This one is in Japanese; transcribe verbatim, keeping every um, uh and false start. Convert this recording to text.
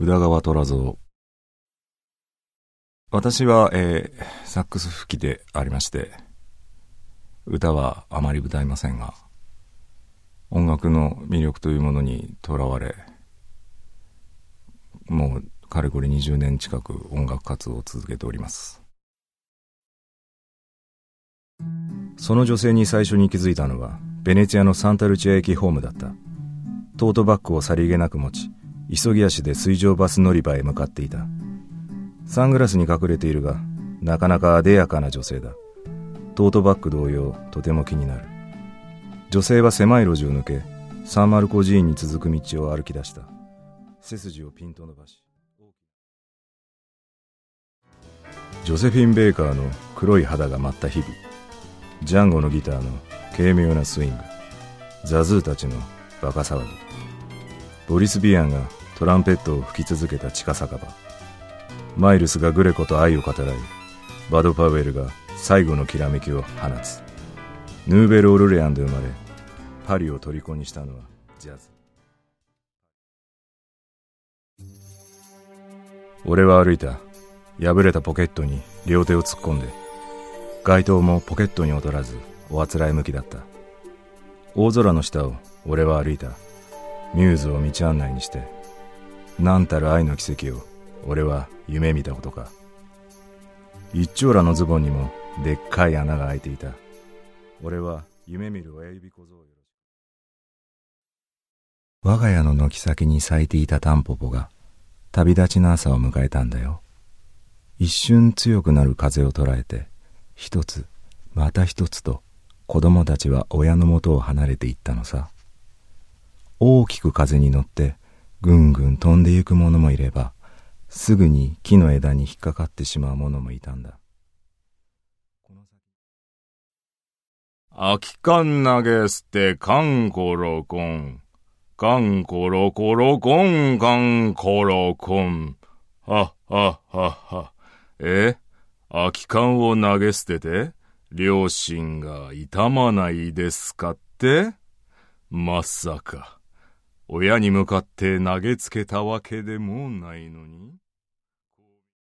宇田川虎蔵。私は、えー、サックス吹きでありまして、歌はあまり歌いませんが、音楽の魅力というものにとらわれ、もうかれこれにじゅうねん近く音楽活動を続けております。その女性に最初に気づいたのはベネチアのサンタルチア駅ホームだった。トートバッグをさりげなく持ち、急ぎ足で水上バス乗り場へ向かっていた。サングラスに隠れているが、なかなか艶やかな女性だ。トートバッグ同様、とても気になる。女性は狭い路地を抜け、サンマルコ寺院に続く道を歩き出した。背筋をピンと伸ばし、ジョセフィン・ベイカーの黒い肌が舞った日々、ジャンゴのギターの軽妙なスイング、ザズーたちのバカ騒ぎ、ボリス・ビアンがトランペットを吹き続けた地下酒場、マイルスがグレコと愛を語らい、バド・パウエルが最後のきらめきを放つ。ヌーベル・オルレアンで生まれ、パリを虜にしたのはジャズ。俺は歩いた。破れたポケットに両手を突っ込んで、街灯もポケットに劣らずおあつらい向きだった。大空の下を俺は歩いた。ミューズを道案内にして、なんたる愛の奇跡を俺は夢見たことか。一丁羅のズボンにもでっかい穴が開いていた。俺は夢見る親指小僧よろしく。我が家の軒先に咲いていたタンポポが旅立ちの朝を迎えたんだよ。一瞬強くなる風を捉えて、一つまた一つと子供たちは親のもとを離れていったのさ。大きく風に乗ってぐんぐん飛んでゆくものもいれば、すぐに木の枝に引っかかってしまうものもいたんだ。 空き缶投げ捨てカンコロコン、カンコロコロコンカンコロコン、はははは。え、空き缶を投げ捨てて両親が痛まないですかって？まさか親に向かって投げつけたわけでもないのに。